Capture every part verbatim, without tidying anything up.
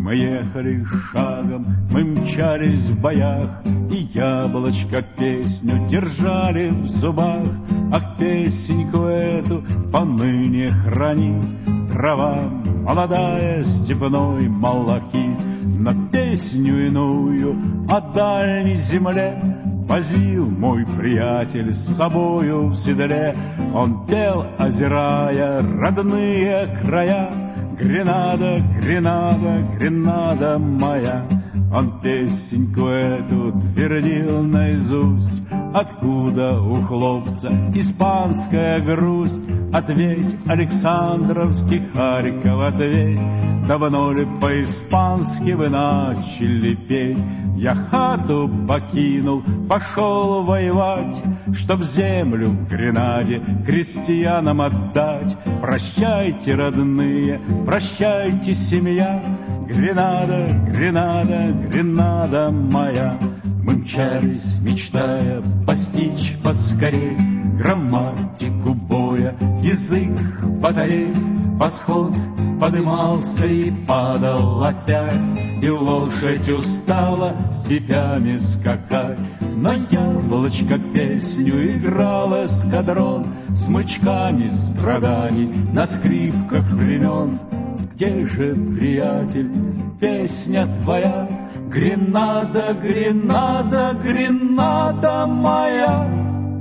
Мы ехали шагом, мы мчались в боях, и яблочко песню держали в зубах. Ах, песеньку эту поныне храни, трава молодая, степной малахит. На песню иную о дальней земле возил мой приятель с собою в седле. Он пел, озирая родные края: Гренада, Гренада, Гренада моя. Он песеньку эту твердил наизусть. Откуда у хлопца испанская грусть? Ответь, Александровский Харьков, ответь. Давно ли по-испански вы начали петь? Я хату покинул, пошел воевать, чтоб землю в Гренаде крестьянам отдать. Прощайте, родные, прощайте, семья. Гренада, Гренада, Гренада моя. Мы мчались, мечтая постичь поскорей грамматику боя, язык батарей. Восход подымался и падал опять, и лошадь устала степями скакать. На яблочко песню играл эскадрон, смычками страданий на скрипках времен. Где же, приятель, песня твоя? Гренада, Гренада, Гренада моя.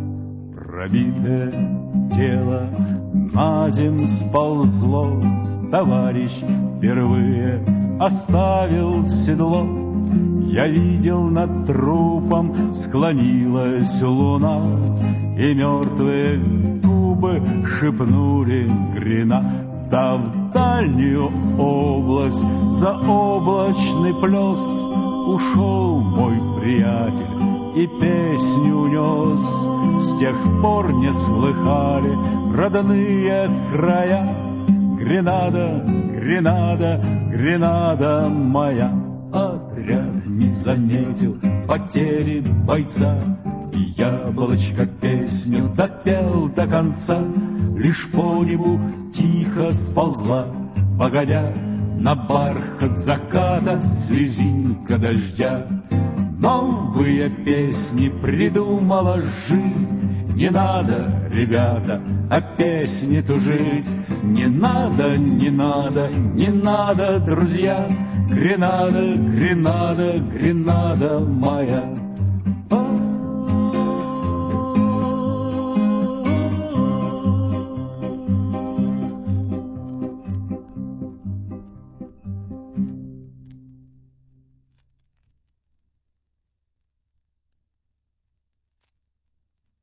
Пробитое тело на земь сползло, товарищ впервые оставил седло. Я видел, над трупом склонилась луна, и мертвые губы шепнули Гренада. Да в дальнюю область за облачный плес ушел мой приятель и песню унес. С тех пор не слыхали родные края. Гренада, Гренада, Гренада моя. Отряд не заметил потери бойца, и яблочко песню допел до конца. Лишь по небу тихо сползла, погодя, на бархат заката слезинка дождя. Новые песни придумала жизнь. Не надо, ребята, о песне тужить. Не надо, не надо, не надо, друзья. Гренада, Гренада, Гренада моя.